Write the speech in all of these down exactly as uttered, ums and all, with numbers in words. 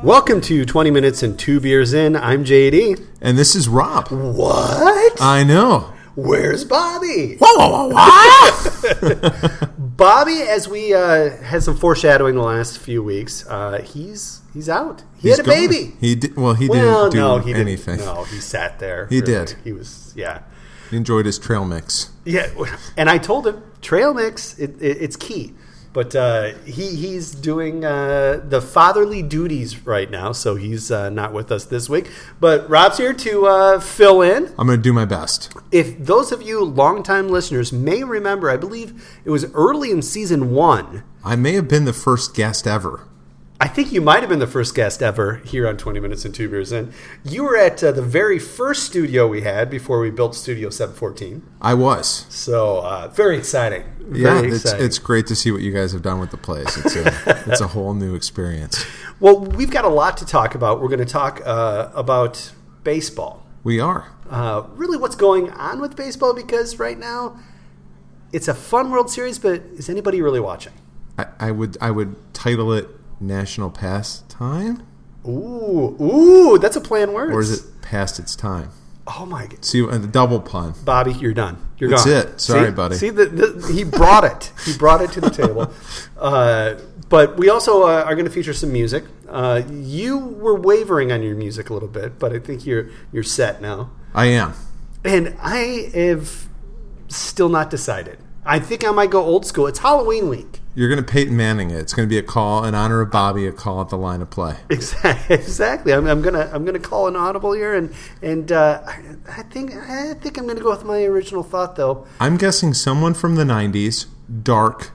Welcome to twenty minutes and two beers in. I'm J D. And this is Rob. What? I know. Where's Bobby? Whoa, whoa, whoa, whoa. Bobby, as we uh, had some foreshadowing the last few weeks, uh, he's he's out. He He's had a gone. baby. He did, well, he well, didn't do no, he anything. Didn't, no, he sat there. He really. did. He was, yeah. He enjoyed his trail mix. Yeah, and I told him, trail mix, it, it, it's key. But uh, he he's doing uh, the fatherly duties right now, so he's uh, not with us this week. But Rob's here to uh, fill in. I'm going to do my best. If those of you longtime listeners may remember, I believe it was early in season one. I may have been the first guest ever. I think you might have been the first guest ever here on twenty minutes and two beers in. You were at uh, the very first studio we had before we built Studio seven fourteen. I was. So uh, very exciting. Very yeah, it's, exciting. it's great to see what you guys have done with the place. It's a, it's a whole new experience. Well, we've got a lot to talk about. We're going to talk uh, about baseball. We are. Uh, really what's going on with baseball, because right now it's a fun World Series, but is anybody really watching? I, I would I would title it National Pastime? Ooh, ooh, that's a play on words. Or is it past its time? Oh, my God. See, uh, the double pun. Bobby, you're done. You're That's gone. it. Sorry, See? buddy. See, the, the, he brought it. He brought it to the table. Uh, but we also uh, are going to feature some music. Uh, you were wavering on your music a little bit, but I think you're you're set now. I am. And I have still not decided. I think I might go old school. It's Halloween week. You're going to Peyton Manning it. It's going to be a call in honor of Bobby, a call at the line of play. Exactly. Exactly. I'm, I'm gonna I'm gonna call an audible here, and and uh, I, I think I think I'm gonna go with my original thought though. I'm guessing someone from the nineties, dark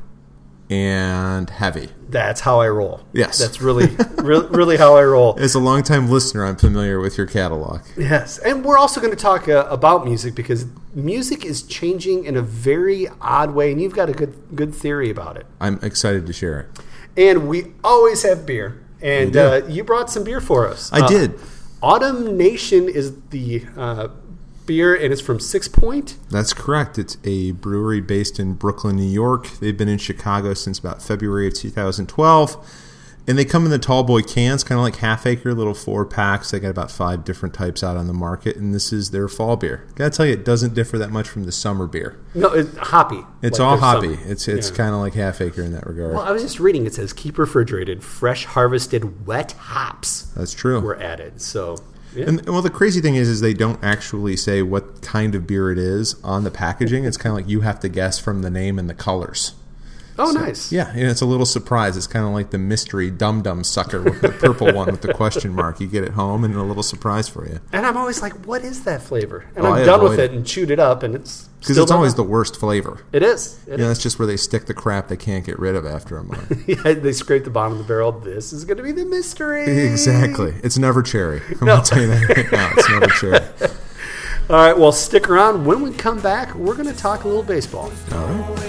and heavy. That's how I roll. Yes. That's really really, really how I roll. As a longtime listener, I'm familiar with your catalog. Yes, and we're also going to talk uh, about music, because music is changing in a very odd way, and you've got a good good theory about it. I'm excited to share it. And we always have beer, and We do. uh, you brought some beer for us. I Uh, did. Autumn Nation is the uh, beer, and it's from Six Point. That's correct. It's a brewery based in Brooklyn, New York. They've been in Chicago since about February of two thousand twelve. And they come in the tall boy cans, kind of like Half Acre, little four packs. They got about five different types out on the market, and this is their fall beer. Gotta tell you, it doesn't differ that much from the summer beer. No, it's hoppy. It's like all their hoppy. summer. It's it's Yeah. kind of like Half Acre in that regard. Well, I was just reading. It says keep refrigerated, fresh harvested wet hops That's true. were added. So, yeah. And well, the crazy thing is, is they don't actually say what kind of beer it is on the packaging. It's kind of like you have to guess from the name and the colors. oh, So, nice. Yeah, and it's a little surprise. It's kind of like the mystery Dum Dum sucker with the purple one with the question mark. You get it home, and a little surprise for you. And I'm always like, what is that flavor? And Oh, I'm I done with avoid it it. and chewed it up, and it's Because still it's don't always know. the worst flavor. It is. It You know, is. that's just where they stick the crap they can't get rid of after a month. Yeah, they scrape the bottom of the barrel. This is going to be the mystery. Exactly. It's never cherry. I'm No. going to tell you that right now. It's never cherry. All right, well, stick around. When we come back, we're going to talk a little baseball. All right.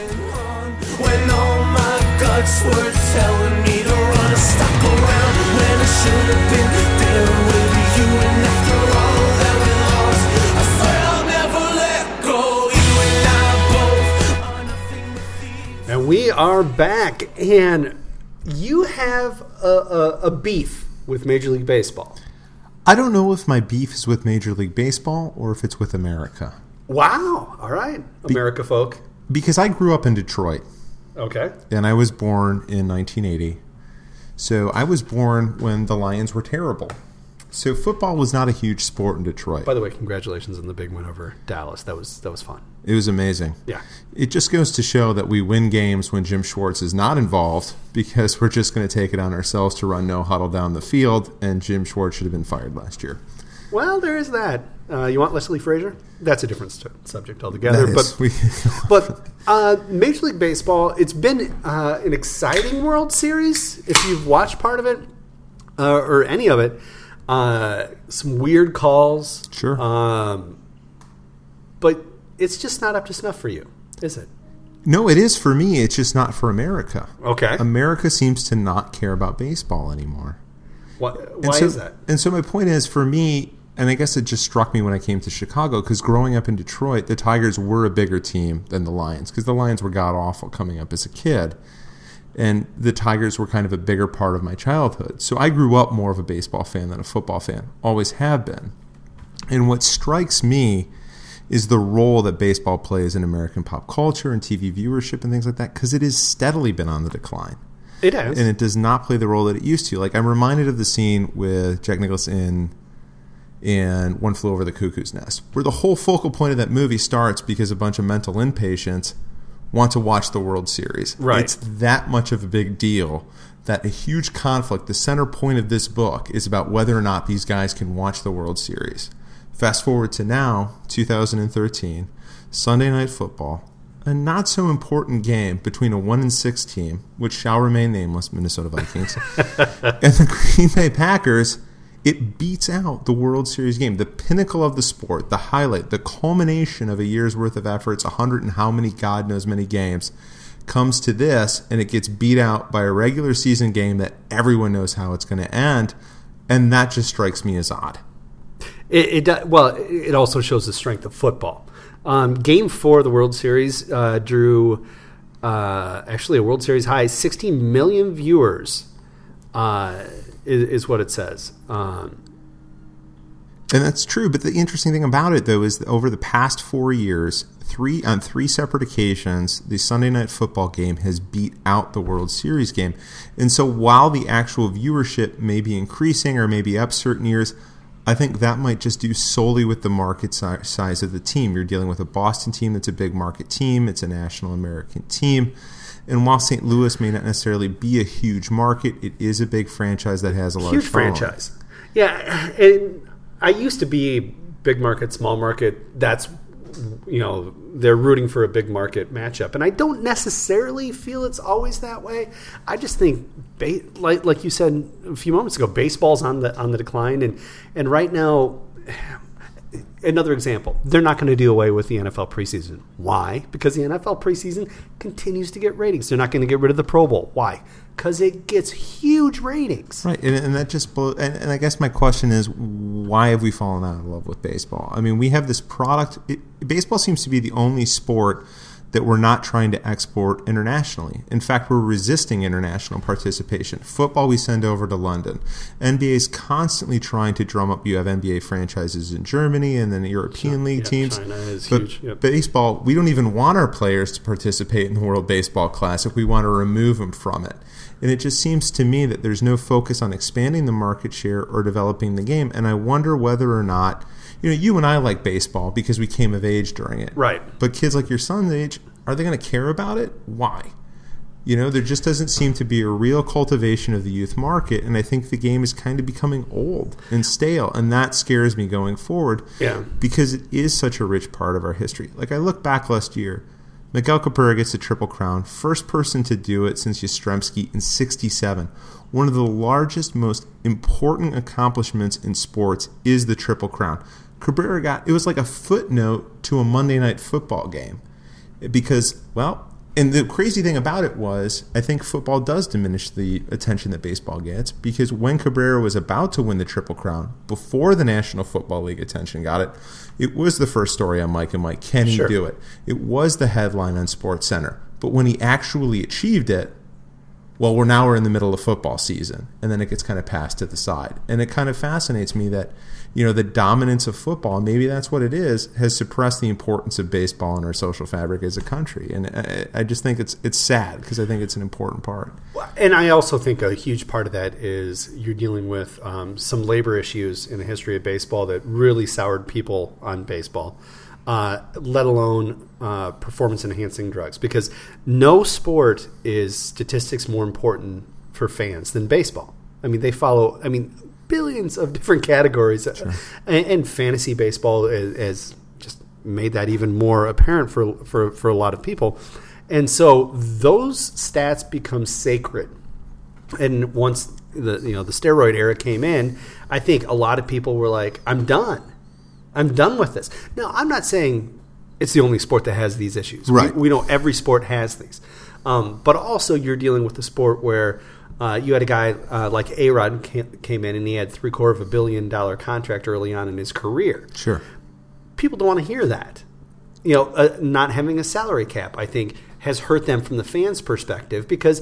When all my guts were telling me to run, stop around when I should have been there with you. And after all that we lost, I swear I'll never let go. You and I both are nothing but thieves. And we are back, and you have a, a, a beef with Major League Baseball. I don't know if my beef is with Major League Baseball or if it's with America. Wow. All right. America folk. Because I grew up in Detroit. Okay. And I was born in nineteen eighty. So I was born when the Lions were terrible. So football was not a huge sport in Detroit. By the way, congratulations on the big win over Dallas. That was that was fun. It was amazing. Yeah. It just goes to show that we win games when Jim Schwartz is not involved, because we're just going to take it on ourselves to run no huddle down the field, and Jim Schwartz should have been fired last year. Well, there is that. Uh, you want Leslie Frazier? That's a different st- subject altogether. That But is- we- But uh, Major League Baseball, it's been uh, an exciting World Series. If you've watched part of it uh, or any of it, uh, some weird calls. Sure. Um, but it's just not up to snuff for you, is it? No, it is for me. It's just not for America. Okay. America seems to not care about baseball anymore. Why, And why so, is that? And so my point is, for me, and I guess it just struck me when I came to Chicago, because growing up in Detroit, the Tigers were a bigger team than the Lions, because the Lions were god-awful coming up as a kid. And the Tigers were kind of a bigger part of my childhood. So I grew up more of a baseball fan than a football fan. Always have been. And what strikes me is the role that baseball plays in American pop culture and T V viewership and things like that, because it has steadily been on the decline. It has. And it does not play the role that it used to. Like, I'm reminded of the scene with Jack Nicholson in, in One Flew Over the Cuckoo's Nest, where the whole focal point of that movie starts because a bunch of mental inpatients want to watch the World Series. Right. It's that much of a big deal that a huge conflict, the center point of this book, is about whether or not these guys can watch the World Series. Fast forward to now, two thousand thirteen, Sunday Night Football, a not-so-important game between a one and six team, which shall remain nameless, Minnesota Vikings, and the Green Bay Packers. It beats out the World Series game, the pinnacle of the sport, the highlight, the culmination of a year's worth of efforts, a hundred and how many, God knows many games, comes to this, and it gets beat out by a regular season game that everyone knows how it's going to end, and that just strikes me as odd. It, it well, it also shows the strength of football. Um, game four of the World Series uh, drew uh, actually a World Series high sixteen million viewers. Uh, is, is what it says. Um, and that's true. But the interesting thing about it, though, is that over the past four years, three on three separate occasions, the Sunday Night Football game has beat out the World Series game. And so while the actual viewership may be increasing or maybe up certain years, I think that might just do solely with the market si- size of the team. You're dealing with a Boston team that's a big market team. It's a national American team. And while Saint Louis may not necessarily be a huge market, it is a big franchise that has a large huge following. franchise. Yeah, and I used to be big market, small market. That's, you know, they're rooting for a big market matchup. And I don't necessarily feel it's always that way. I just think, ba- like like you said a few moments ago, baseball's on the on the decline. And, and right now, another example, they're not going to do away with the N F L preseason. Why? Because the N F L preseason continues to get ratings. They're not going to get rid of the Pro Bowl. Why? Because it gets huge ratings. Right, and, and that just blows, and, and I guess my question is, why have we fallen out of love with baseball? I mean, we have this product. It, baseball seems to be the only sport that we're not trying to export internationally. In fact, we're resisting international participation. Football we send over to London. N B A is constantly trying to drum up. You have N B A franchises in Germany and then the European League yeah, teams. China is but huge. Yep. Baseball, we don't even want our players to participate in the World Baseball Classic. We want to remove them from it. And it just seems to me that there's no focus on expanding the market share or developing the game. And I wonder whether or not, you know, you and I like baseball because we came of age during it. Right. But kids like your son's age, are they going to care about it? Why? You know, there just doesn't seem to be a real cultivation of the youth market. And I think the game is kind of becoming old and stale. And that scares me going forward. Yeah. Because it is such a rich part of our history. Like, I look back last year, Miguel Cabrera gets the Triple Crown, first person to do it since Yastrzemski in sixty-seven. One of the largest, most important accomplishments in sports is the Triple Crown. Cabrera got, it was like a footnote to a Monday Night Football game. Because, well, and the crazy thing about it was, I think football does diminish the attention that baseball gets, because when Cabrera was about to win the Triple Crown, before the National Football League attention got it, it was the first story on Mike and Mike. Can he Sure. do it? It was the headline on SportsCenter. But when he actually achieved it, well, we're now we're in the middle of football season, and then it gets kind of passed to the side. And it kind of fascinates me that, you know, the dominance of football, maybe that's what it is, has suppressed the importance of baseball in our social fabric as a country. And I, I just think it's it's sad, because I think it's an important part. And I also think a huge part of that is you're dealing with um, some labor issues in the history of baseball that really soured people on baseball, uh, let alone uh, performance-enhancing drugs. Because no sport is statistics more important for fans than baseball. I mean, they follow, I mean, billions of different categories. Sure. And, and fantasy baseball has just made that even more apparent for, for, for a lot of people. And so those stats become sacred. And once the you know the steroid era came in, I think a lot of people were like, I'm done. I'm done with this. Now, I'm not saying it's the only sport that has these issues. Right. We, we know every sport has these. Um, but also you're dealing with a sport where uh, you had a guy uh, like A-Rod came in and he had three-quarters of a billion dollar contract early on in his career. Sure. People don't want to hear that. You know, uh, not having a salary cap, I think, has hurt them from the fans' perspective, because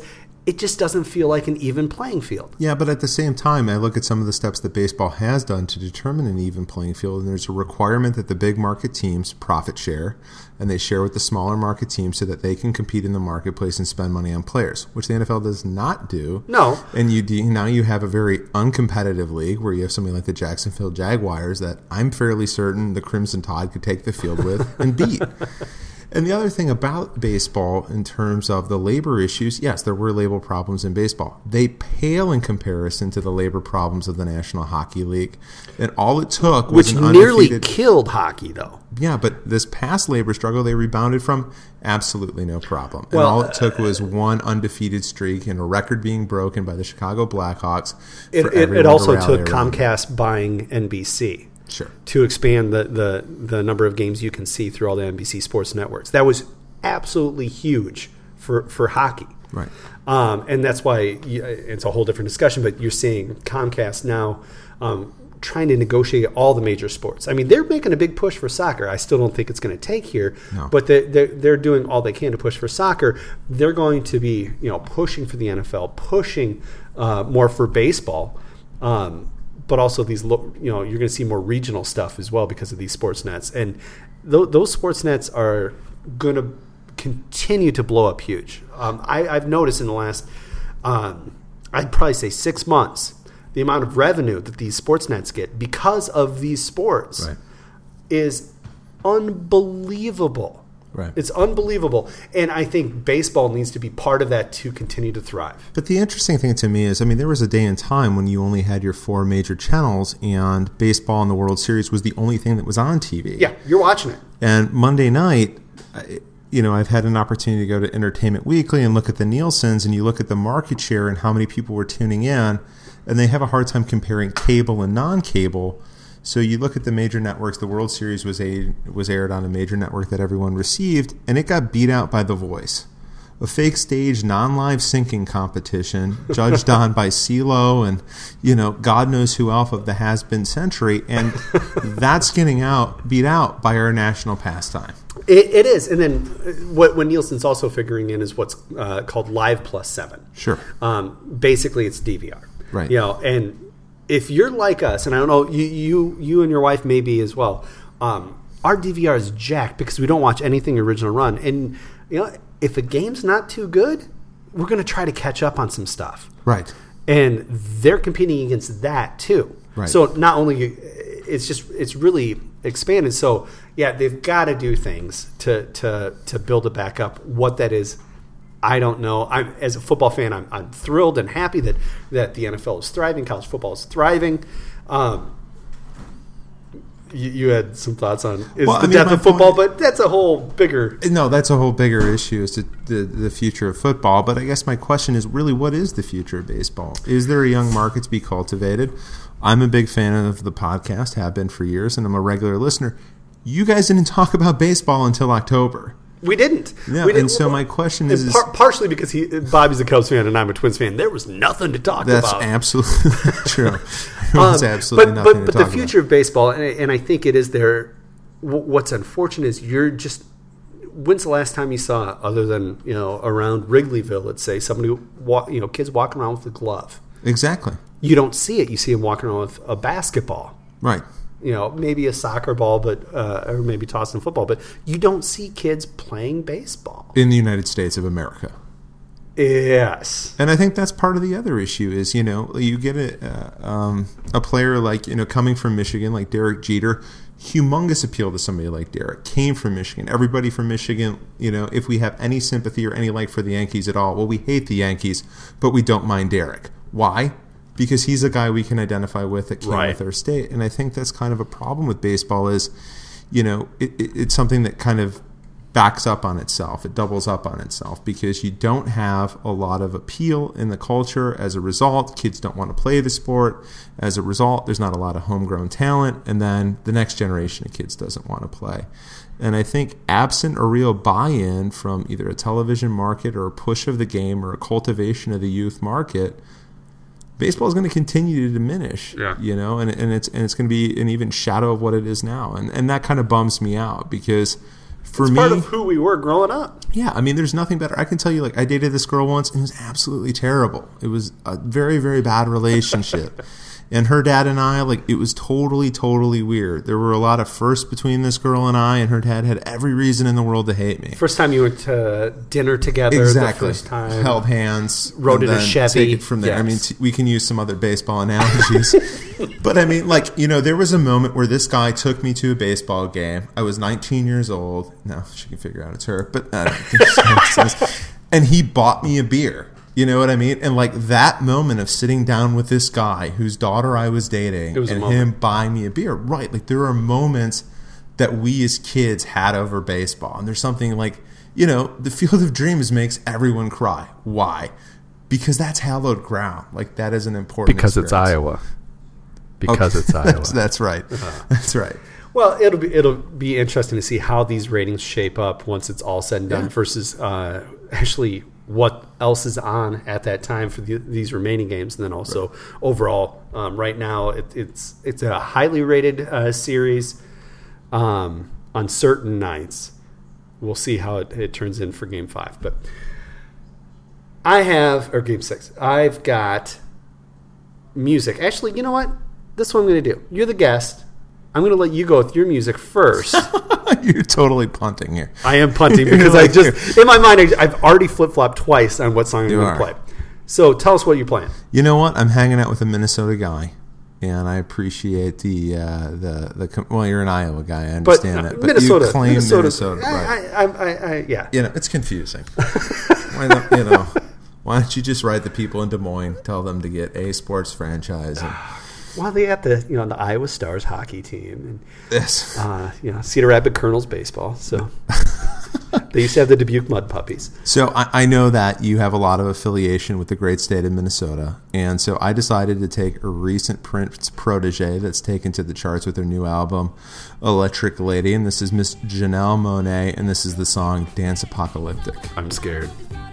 it just doesn't feel like an even playing field. Yeah, but at the same time, I look at some of the steps that baseball has done to determine an even playing field, and there's a requirement that the big market teams profit share, and they share with the smaller market teams so that they can compete in the marketplace and spend money on players, which the N F L does not do. No. And you do, now you have a very uncompetitive league where you have somebody like the Jacksonville Jaguars that I'm fairly certain the Crimson Tide could take the field with and beat. And the other thing about baseball in terms of the labor issues, yes, there were labor problems in baseball. They pale in comparison to the labor problems of the National Hockey League. And all it took was Which an nearly undefeated... killed hockey, though. Yeah, but this past labor struggle they rebounded from, absolutely no problem. And Well, all it took was one undefeated streak and a record being broken by the Chicago Blackhawks. It, for it, everyone it to also rally took around. Comcast buying N B C. Sure. To expand the, the, the number of games you can see through all the N B C sports networks. That was absolutely huge for, for hockey. Right. Um, and that's why you, it's a whole different discussion, but you're seeing Comcast now um, trying to negotiate all the major sports. I mean, they're making a big push for soccer. I still don't think it's going to take here, No. but they're, they're, they're doing all they can to push for soccer. They're going to be, you know, pushing for the N F L, pushing uh, more for baseball. Um, but also these, lo- you know, you're going to see more regional stuff as well because of these sports nets. And th- those sports nets are going to continue to blow up huge. Um, I, I've noticed in the last, um, I'd probably say six months, the amount of revenue that these sports nets get because of these sports Right. is unbelievable. Right. It's unbelievable. And I think baseball needs to be part of that to continue to thrive. But the interesting thing to me is, I mean, there was a day and time when you only had your four major channels, and baseball and the World Series was the only thing that was on T V. Yeah, you're watching it. And Monday night, I- you know, I've had an opportunity to go to Entertainment Weekly and look at the Nielsen's, and you look at the market share and how many people were tuning in, and they have a hard time comparing cable and non-cable. So you look at the major networks. The World Series was a was aired on a major network that everyone received, and it got beat out by The Voice, a fake stage, non-live syncing competition judged on by CeeLo and, you know, God knows who else of the has-been century, and that's getting out beat out by our national pastime. It, it is. And then what, what Nielsen's also figuring in is what's uh, called Live Plus seven. Sure. Um, basically, it's D V R. Right. You know, and if you're like us, and I don't know, you you, you and your wife may be as well, um, our D V R is jacked because we don't watch anything original run. And, you know, if a game's not too good, we're going to try to catch up on some stuff. Right. And they're competing against that too. Right. So not only it's just it's really expanded. So yeah, they've got to do things to to to build it back up. What that is, I don't know. I'm as a football fan, I'm I'm thrilled and happy that that the N F L is thriving, college football is thriving. Um, you, you had some thoughts on is Well, I the mean, death my of football, point- but that's a whole bigger. No, that's a whole bigger issue as to the, the future of football. But I guess my question is really, what is the future of baseball? Is there a young market to be cultivated? I'm a big fan of the podcast, have been for years, and I'm a regular listener. You guys didn't talk about baseball until October. We didn't. Yeah, we didn't. and so my question is, And is par- partially because he Bobby's a Cubs fan and I'm a Twins fan. There was nothing to talk that's about. absolutely true. There's Um, absolutely but, nothing but, to but talk the future of baseball, and I, and I think it is there. w- What's unfortunate is you're just. When's the last time you saw, other than you know around Wrigleyville, let's say somebody walk, you know, kids walking around with a glove? about. Exactly. You don't see it. You see them walking around with a basketball. Right. You know, maybe a soccer ball, but uh, or maybe tossing football, but you don't see kids playing baseball. In the United States of America. Yes. And I think that's part of the other issue is, you know, you get a, uh, um, a player like, you know, coming from Michigan, like Derek Jeter, humongous appeal to somebody like Derek, came from Michigan. Everybody from Michigan, you know, if we have any sympathy or any like for the Yankees at all, well, we hate the Yankees, but we don't mind Derek. Why? Because he's a guy we can identify with that came Right. with our state. And I think that's kind of a problem with baseball is, you know, it, it, it's something that kind of backs up on itself. It doubles up on itself because you don't have a lot of appeal in the culture. As a result, kids don't want to play the sport. As a result, there's not a lot of homegrown talent. And then the next generation of kids doesn't want to play. And I think absent a real buy-in from either a television market or a push of the game or a cultivation of the youth market, baseball is going to continue to diminish, Yeah. you know, and, and it's and it's going to be an even shadow of what it is now. And, and that kind of bums me out because For it's me, part of who we were growing up. yeah, I mean, there's nothing better. I can tell you, like, I dated this girl once, and it was absolutely terrible. It was a very, very bad relationship. And her dad and I, like, it was totally, totally weird. There were a lot of firsts between this girl and I, and her dad had every reason in the world to hate me. First time you went to dinner together. Exactly. The first time. Held hands. Rode and in a then Chevy. Take it from there. I Yes. mean, t- we can use some other baseball analogies. But I mean, like, you know, there was a moment where this guy took me to a baseball game. I was nineteen years old. No, she can figure out it's her. But I don't think she understands. And he bought me a beer. You know what I mean? And like that moment of sitting down with this guy whose daughter I was dating It was a and moment. him buying me a beer. Right. Like there are moments that we as kids had over baseball. And there's something like, you know, the Field of Dreams makes everyone cry. Why? Because that's hallowed ground. Like that is an important Because it's experience. Iowa. Because Okay. it's Iowa. that's, that's right. That's right. Well, it'll be it'll be interesting to see how these ratings shape up once it's all said and done Yeah. versus uh, actually what else is on at that time for the, these remaining games, and then also right. overall. Um, right now, it, it's it's a highly rated uh, series. Um, on certain nights, we'll see how it, it turns in for Game Five. But I have or Game Six. I've got music. Actually, you know what? This is what I'm going to do. You're the guest. I'm going to let you go with your music first. You're totally punting here. I am punting because I just, in my mind, I, I've already flip-flopped twice on what song I'm You going are. to play. So tell us what you're playing. You know what? I'm hanging out with a Minnesota guy, and I appreciate the uh, the the. com- Well, you're an Iowa guy. I But understand uh, that. But Minnesota, you claim Minnesota, Minnesota, I, right? I, I, I, I, yeah. You know, it's confusing. Why not? You know, why don't you just write the people in Des Moines, tell them to get a sports franchise? And Well, they got the you know the Iowa Stars hockey team and this. uh, you know Cedar Rapids Colonels baseball. So they used to have the Dubuque Mud Puppies. So I, I know that you have a lot of affiliation with the great state of Minnesota, and so I decided to take a recent Prince protege that's taken to the charts with their new album, Electric Lady, and this is Miss Janelle Monáe, and this is the song Dance Apocalyptic. I'm scared.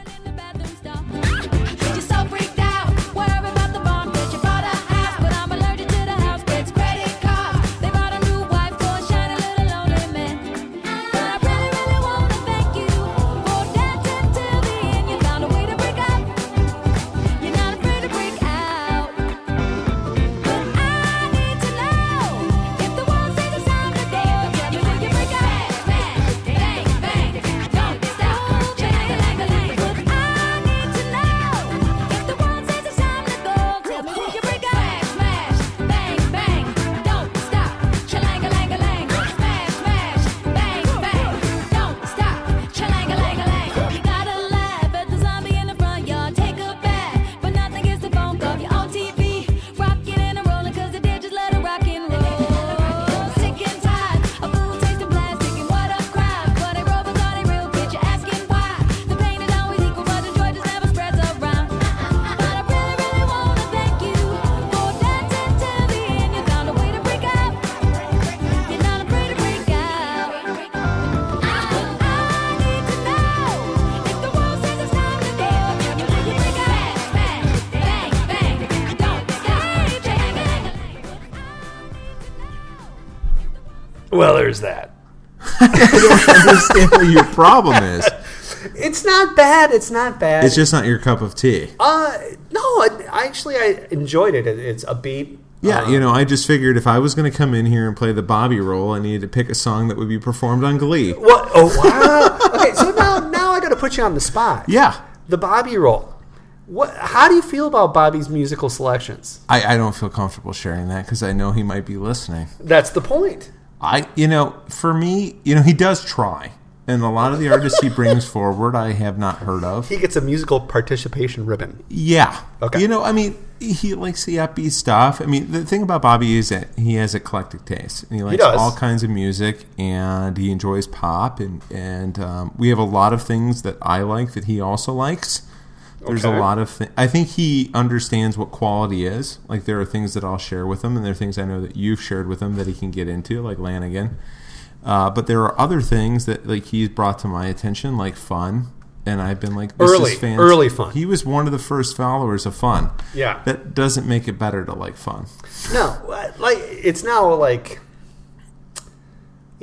Well, there's that. I don't understand what your problem is. It's not bad. It's not bad. It's just not your cup of tea. uh, no. I, I actually I enjoyed it. it it's a beat. Yeah, Um, you know, I just figured if I was going to come in here and play the Bobby role, I needed to pick a song that would be performed on Glee. What? Oh wow. Okay, so now now I got to put you on the spot. Yeah. The Bobby role. What? How do you feel about Bobby's musical selections? I, I don't feel comfortable sharing that because I know he might be listening. That's the point. I, you know, for me, you know, he does try. And a lot of the artists he brings forward, I have not heard of. He gets a musical participation ribbon. Yeah. Okay. You know, I mean, he likes the upbeat stuff. I mean, the thing about Bobby is that he has eclectic taste. And he likes does. all kinds of music, and he enjoys pop. And, and um, we have a lot of things that I like that he also likes. There's Okay. a lot of things. I think he understands what quality is. Like, there are things that I'll share with him, and there are things I know that you've shared with him that he can get into, like Lanigan. Uh, but there are other things that like he's brought to my attention, like Fun, and I've been like, this Early, is fantastic. early Fun. He was one of the first followers of Fun. Yeah. That doesn't make it better to like Fun. No, like it's now like,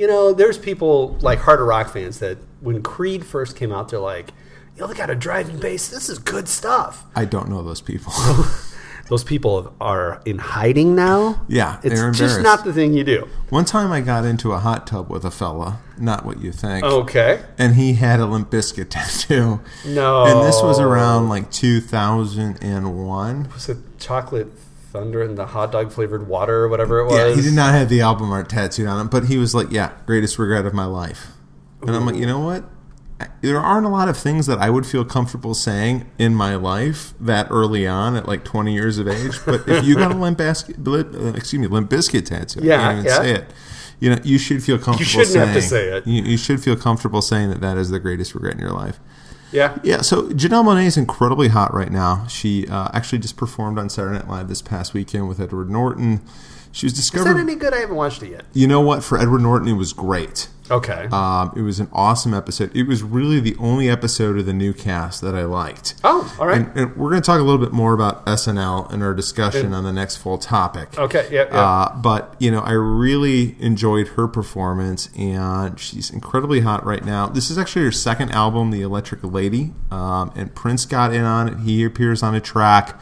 You know, there's people like harder rock fans that when Creed first came out, they're like, "Yo, they got a driving bass. This is good stuff." I don't know those people. Those people are in hiding now. Yeah, it's they're just embarrassed. not the thing you do. One time I got into a hot tub with a fella, not what you think. Okay. And he had a Limp Bizkit tattoo. No. And this was around like two thousand one. Was it Chocolate Thunder and the hot dog flavored water or whatever it was? Yeah, he did not have the album art tattooed on him, but he was like, yeah, greatest regret of my life. And Ooh. I'm like, you know what? There aren't a lot of things that I would feel comfortable saying in my life that early on at like twenty years of age. But if you got a Limp Bizkit, excuse me, Limp Bizkit tattoo, yeah, I can't even yeah. say it. You know, you should feel comfortable. You shouldn't saying, have to say it. You, you should feel comfortable saying that that is the greatest regret in your life. Yeah, yeah. So Janelle Monáe is incredibly hot right now. She uh, actually just performed on Saturday Night Live this past weekend with Edward Norton. She was discovered. Is that any good? I haven't watched it yet. You know what? For Edward Norton, it was great. Okay. Um, it was an awesome episode. It was really the only episode of the new cast that I liked. Oh, all right. And, and we're going to talk a little bit more about S N L in our discussion and, on the next full topic. Okay, yeah, yeah. Uh, but, you know, I really enjoyed her performance, and she's incredibly hot right now. This is actually her second album, The Electric Lady, um, and Prince got in on it. He appears on a track.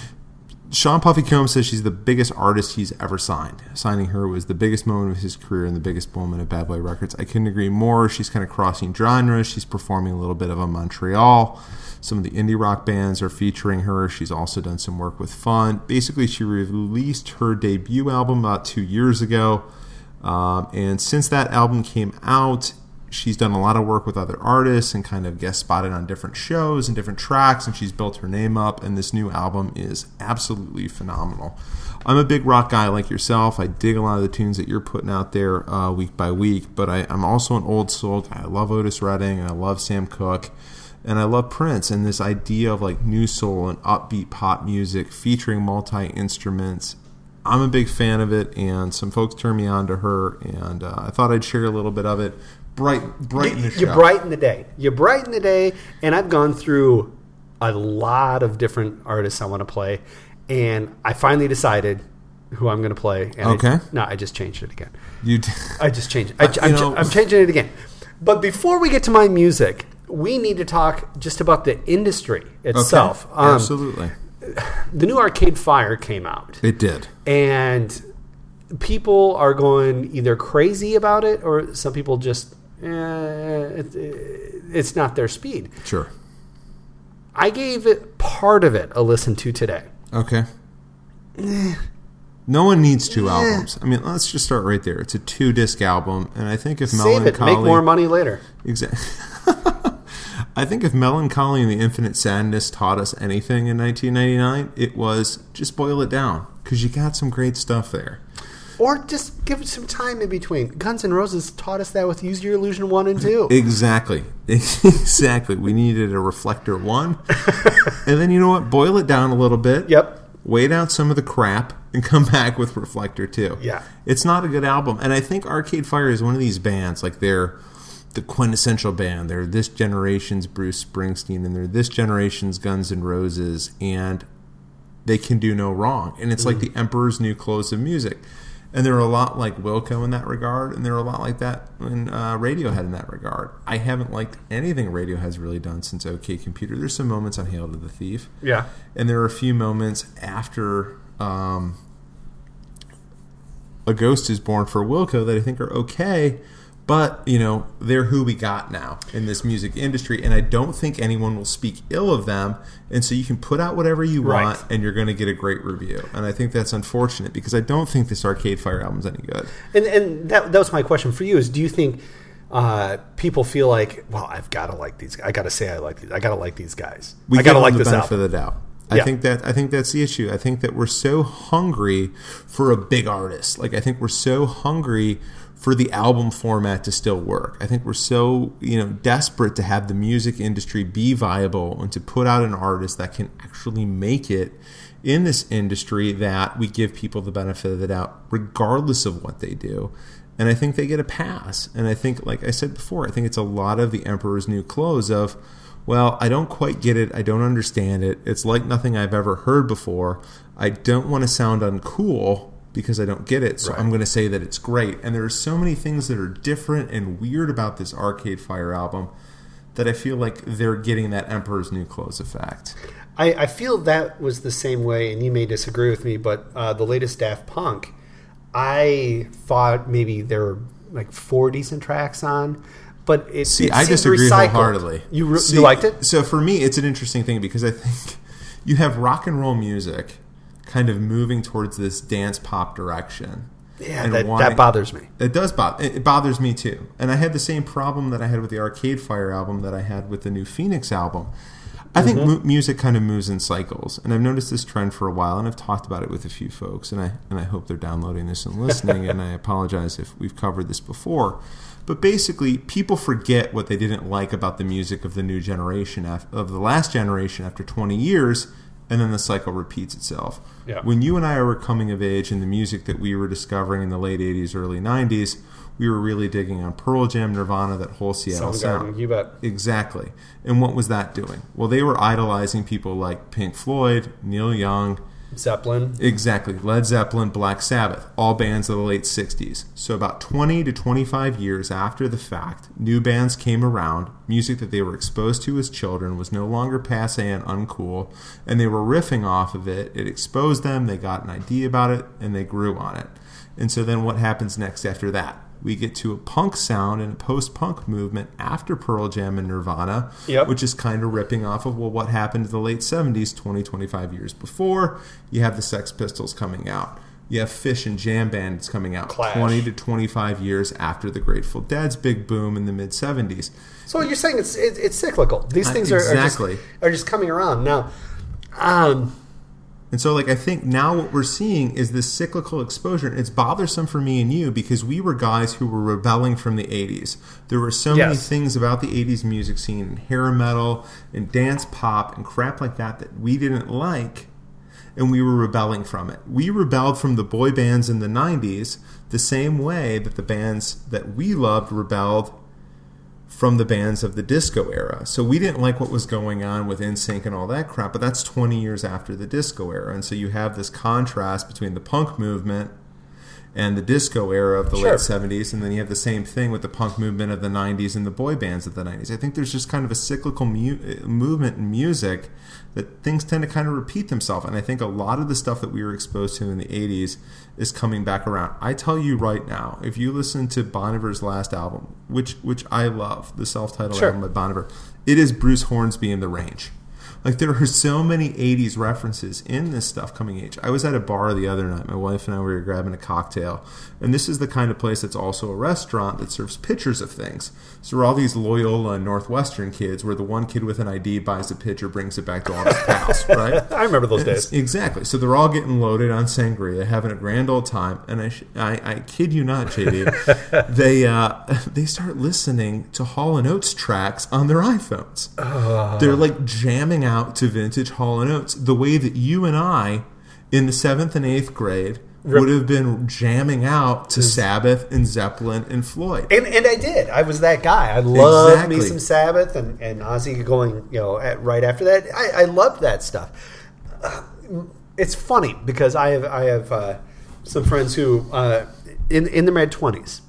Sean Puffy Combs says she's the biggest artist he's ever signed. Signing her was the biggest moment of his career and the biggest moment of Bad Boy Records. I couldn't agree more. She's kind of crossing genres. She's performing a little bit of a Montreal. Some of the indie rock bands are featuring her. She's also done some work with Fun. Basically, she released her debut album about two years ago. Um, and since that album came out, she's done a lot of work with other artists and kind of guest spotted on different shows and different tracks, and she's built her name up, and this new album is absolutely phenomenal. I'm a big rock guy like yourself. I dig a lot of the tunes that you're putting out there uh, week by week, but I, I'm also an old soul guy. I love Otis Redding, and I love Sam Cooke, and I love Prince, and this idea of like new soul and upbeat pop music featuring multi-instruments. I'm a big fan of it, and some folks turned me on to her, and uh, I thought I'd share a little bit of it. Bright, brighten the show. You brighten the day. You brighten the day, and I've gone through a lot of different artists I want to play, and I finally decided who I'm going to play. And okay. I, no, I just changed it again. You d- I just changed it. I, uh, I'm, know, I'm changing it again. But before we get to my music, we need to talk just about the industry itself. Okay. Um, Absolutely. The new Arcade Fire came out. It did. And people are going either crazy about it, or some people just, eh, it, it's not their speed. Sure. I gave it part of it a listen to today. Okay. No one needs two albums. I mean, let's just start right there. It's a two-disc album, and I think if Save Melancholy... it. Make more money later. Exactly. I think if Melancholy and the Infinite Sadness taught us anything in nineteen ninety-nine, it was just boil it down, because you got some great stuff there. Or just give it some time in between. Guns N' Roses taught us that with Use Your Illusion one and two. Exactly. Exactly. We needed a Reflector one. And then, you know what? Boil it down a little bit. Yep. Wait out some of the crap and come back with Reflector two. Yeah. It's not a good album. And I think Arcade Fire is one of these bands, like they're the quintessential band. They're this generation's Bruce Springsteen, and they're this generation's Guns N' Roses, and they can do no wrong. And it's mm. like the Emperor's New Clothes of music. And they're a lot like Wilco in that regard, and they're a lot like that in uh, Radiohead in that regard. I haven't liked anything Radiohead's really done since OK Computer. There's some moments on Hail to the Thief. Yeah. And there are a few moments after um, A Ghost is Born for Wilco that I think are okay, but, you know, they're who we got now in this music industry, and I don't think anyone will speak ill of them, and so you can put out whatever you want, right, and you're going to get a great review. And I think that's unfortunate, because I don't think this Arcade Fire album's any good. And and that, that was my question for you, is do you think uh, people feel like, well, I've got to like these guys. I got to say I like these. I got to like these guys. We I got to like the this benefit album. of the doubt. I Yeah. think that I think that's the issue. I think that we're so hungry for a big artist. Like, I think we're so hungry for the album format to still work. I think we're so, you know, desperate to have the music industry be viable and to put out an artist that can actually make it in this industry that we give people the benefit of the doubt regardless of what they do. And I think they get a pass. And I think, like I said before, I think it's a lot of the Emperor's New Clothes of, well, I don't quite get it. I don't understand it. It's like nothing I've ever heard before. I don't want to sound uncool because I don't get it, so Right. I'm going to say that it's great. And there are so many things that are different and weird about this Arcade Fire album that I feel like they're getting that Emperor's New Clothes effect. I, I feel that was the same way, and you may disagree with me, but uh, the latest Daft Punk, I thought maybe there were like four decent tracks on, but it, See, it I seemed disagree recycled. wholeheartedly. You, re- See, you liked it? So for me, it's an interesting thing because I think you have rock and roll music kind of moving towards this dance pop direction. Yeah, and that, wanting- that bothers me. It does bother. It bothers me too. And I had the same problem that I had with the Arcade Fire album that I had with the new Phoenix album. I think Mm-hmm. mu- music kind of moves in cycles, and I've noticed this trend for a while, and I've talked about it with a few folks, and I and I hope they're downloading this and listening. And I apologize if we've covered this before, but basically, people forget what they didn't like about the music of the new generation af- of the last generation after twenty years. And then the cycle repeats itself. Yeah. When you and I were coming of age in the music that we were discovering in the late eighties, early nineties, we were really digging on Pearl Jam, Nirvana, that whole Seattle Soundgarden, sound. you bet. Exactly. And what was that doing? Well, they were idolizing people like Pink Floyd, Neil Young, Zeppelin. exactly, Led Zeppelin, Black Sabbath, all bands of the late sixties. So about twenty to twenty-five years after the fact, new bands came around. Music that they were exposed to as children was no longer passé and uncool, and they were riffing off of it. It exposed them, they got an idea about it, and they grew on it. And so then what happens next after that? We get to a punk sound and a post-punk movement after Pearl Jam and Nirvana, Yep. which is kind of ripping off of, well, what happened in the late seventies, twenty, twenty-five years before. You have the Sex Pistols coming out. You have Fish and Jam Bands coming out Clash. twenty to twenty-five years after the Grateful Dead's big boom in the mid-seventies. So you're saying it's it, it's cyclical. These Uh, things are, are, exactly. just, are just coming around. Now, um, And so, like, I think now what we're seeing is this cyclical exposure. It's bothersome for me and you because we were guys who were rebelling from the eighties. There were so many Yes. things about the eighties music scene and hair metal and dance pop and crap like that that we didn't like, and we were rebelling from it. We rebelled from the boy bands in the nineties the same way that the bands that we loved rebelled from the bands of the disco era. So we didn't like what was going on with N Sync and all that crap, but that's twenty years after the disco era. And so you have this contrast between the punk movement and the disco era of the Sure. late seventies, and then you have the same thing with the punk movement of the nineties and the boy bands of the nineties. I think there's just kind of a cyclical mu- movement in music that things tend to kind of repeat themselves. And I think a lot of the stuff that we were exposed to in the eighties is coming back around. I tell you right now, if you listen to Bon Iver's last album, which which I love, the self-titled Sure. album by Bon Iver, it is Bruce Hornsby in the Range. Like, there are so many eighties references in this stuff coming age. I was at a bar the other night. My wife and I were grabbing a cocktail. And this is the kind of place that's also a restaurant that serves pictures of things. So there are all these Loyola and Northwestern kids where the one kid with an I D buys a picture, brings it back to all his pals, right? I remember those days. Exactly. So they're all getting loaded on sangria, having a grand old time. And I, sh- I, I kid you not, J D, they uh, they start listening to Hall and Oates tracks on their iPhones. They're like jamming out to vintage Hall and Oates the way that you and I, in the seventh and eighth grade, Rip- would have been jamming out to Sabbath and Zeppelin and Floyd. And, and I did. I was that guy. I loved Exactly. me some Sabbath and, and Ozzy going, you know, at, right after that. I, I loved that stuff. Uh, it's funny because I have I have uh, some friends who uh, in in their mid twenties,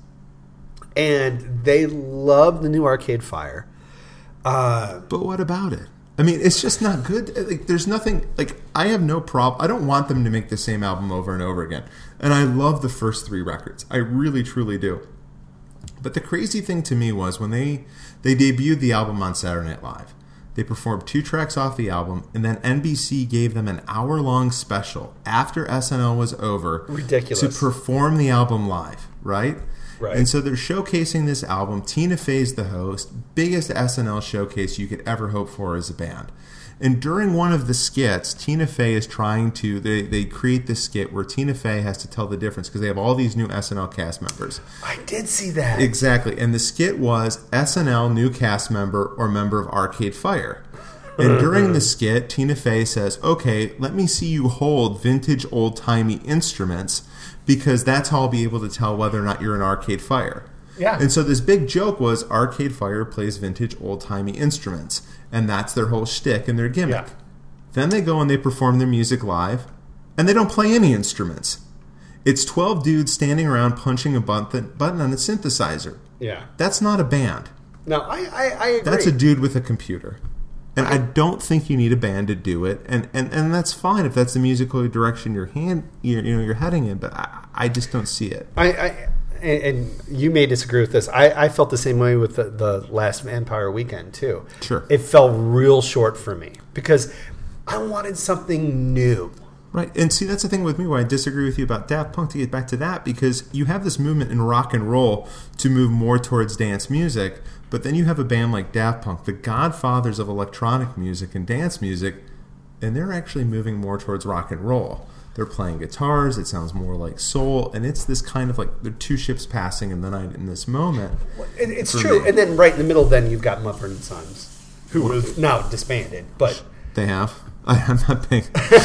and they love the new Arcade Fire. Uh, But what about it? I mean, it's just not good. Like, there's nothing. Like, I have no problem. I don't want them to make the same album over and over again. And I love the first three records. I really, truly do. But the crazy thing to me was when they they debuted the album on Saturday Night Live. They performed two tracks off the album, and then N B C gave them an hour-long special after S N L was over Ridiculous. to perform the album live, right? Right. And so they're showcasing this album. Tina Fey's the host. Biggest S N L showcase you could ever hope for as a band. And during one of the skits, Tina Fey is trying to, they, they create this skit where Tina Fey has to tell the difference because they have all these new S N L cast members. I did see that. Exactly. And the skit was S N L new cast member or member of Arcade Fire. And during the skit, Tina Fey says, okay, let me see you hold vintage old-timey instruments because that's how I'll be able to tell whether or not you're an Arcade Fire. Yeah. And so this big joke was Arcade Fire plays vintage old-timey instruments. And that's their whole shtick and their gimmick. Yeah. Then they go and they perform their music live, and they don't play any instruments. It's twelve dudes standing around punching a button, button on a synthesizer. Yeah. That's not a band. No, I, I, I agree. That's a dude with a computer. And I don't think you need a band to do it. And, and, and that's fine if that's the musical direction you're, hand, you're, you know, you're heading in, but I, I just don't see it. I, I and, and you may disagree with this. I, I felt the same way with the, the last Empire Weekend, too. Sure. It fell real short for me because I wanted something new. Right, and see, that's the thing with me where I disagree with you about Daft Punk, to get back to that, because you have this movement in rock and roll to move more towards dance music, but then you have a band like Daft Punk, the godfathers of electronic music and dance music, and they're actually moving more towards rock and roll. They're playing guitars, it sounds more like soul, and it's this kind of like, there are two ships passing in the night in this moment. It, it's true, me. And then right in the middle then you've got Mumford and Sons, who was now disbanded, but... They have? I'm not paying.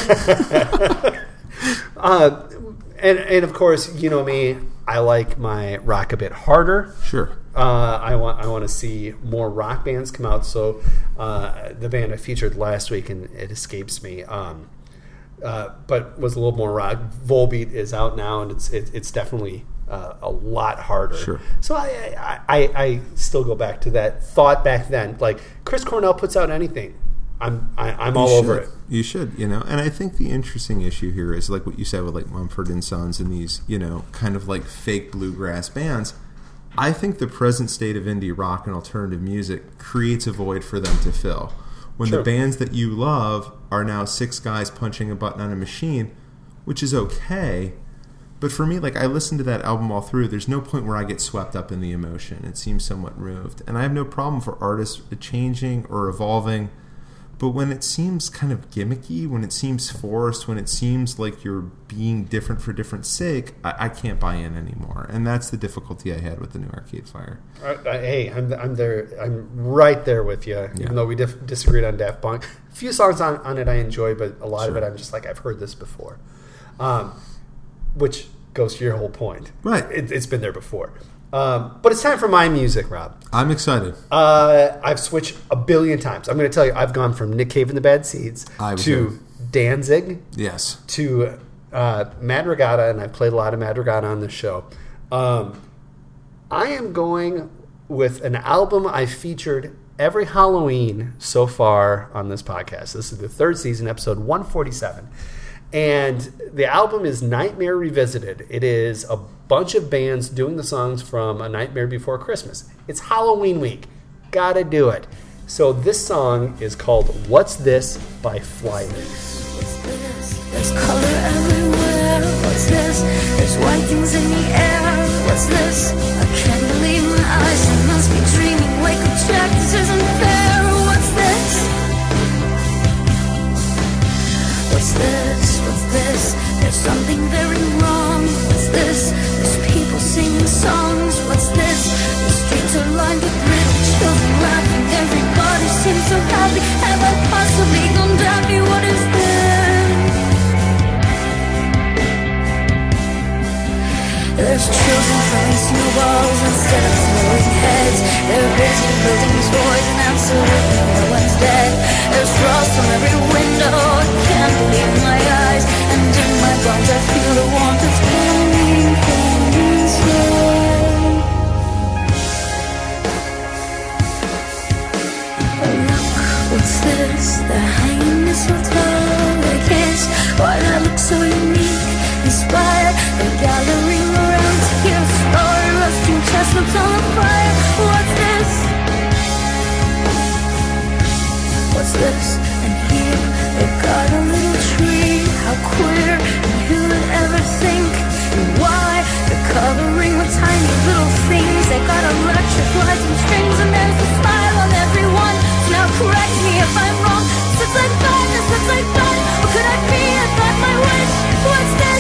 uh, and and of course, you know me. I like my rock a bit harder. Sure. Uh, I want I want to see more rock bands come out. So uh, the band I featured last week, and it escapes me, um, uh, but was a little more rock. Volbeat is out now, and it's it, it's definitely uh, a lot harder. Sure. So I, I I I still go back to that thought back then. Like Chris Cornell puts out anything. I'm I, I'm all you over should. it. You should, you know. And I think the interesting issue here is like what you said with like Mumford and Sons and these, you know, kind of like fake bluegrass bands. I think the present state of indie rock and alternative music creates a void for them to fill. When True. the bands that you love are now six guys punching a button on a machine, which is okay. But for me, like I listened to that album all through, there's no point where I get swept up in the emotion. It seems somewhat removed. And I have no problem for artists changing or evolving. But when it seems kind of gimmicky, when it seems forced, when it seems like you're being different for different sake, I, I can't buy in anymore. And that's the difficulty I had with the new Arcade Fire. Uh, uh, hey, I'm I'm there. I'm right there with you. Yeah. Even though we dif- disagreed on Daft Punk, a few songs on, on it I enjoy, but a lot Sure. of it I'm just like I've heard this before, um, which goes to your whole point. Right. It, it's been there before. Um, but it's time for my music, Rob. I'm excited. Uh, I've switched a billion times. I'm going to tell you, I've gone from Nick Cave and the Bad Seeds I was to there. Danzig Yes. to uh, Madrigada, and I played a lot of Madrigada on this show. Um, I am going with an album I featured every Halloween so far on this podcast. This is the third season, episode one forty-seven. And the album is Nightmare Revisited. It is a bunch of bands doing the songs from A Nightmare Before Christmas. It's Halloween week. Gotta do it. So this song is called What's This by Flyleaf. What's this? There's color everywhere. What's this? There's white things in the air. What's this? I can't believe my eyes. I must be dreaming. Wake up, check. This isn't fair. What's this? What's this? What's this? There's something very wrong. What's this? There's people singing songs. What's this? The streets are lined with little children laughing. Everybody seems so happy. Have I possibly gone daffy? What is this? There's children throwing snowballs instead of throwing heads. They're busy building these voids and absolutely no one's dead. There's frost on every window. I can't believe my eyes. And in my bones I feel the warmth that's coming from inside. Oh look, what's this? They're hanging mistletoe. They kiss. Why that looks so unique? Inspired, they're gathering around to hear a story. Roasting chestnuts on the fire. What's this? What's this? And here they've got a little tree. How queer, and who would ever think? And why? They're covering with tiny little things. They got electric lights and strings, and there's a smile on everyone. So now correct me if I'm wrong. Since I've done this, since I've done, what could I be if that's my wish? What's this?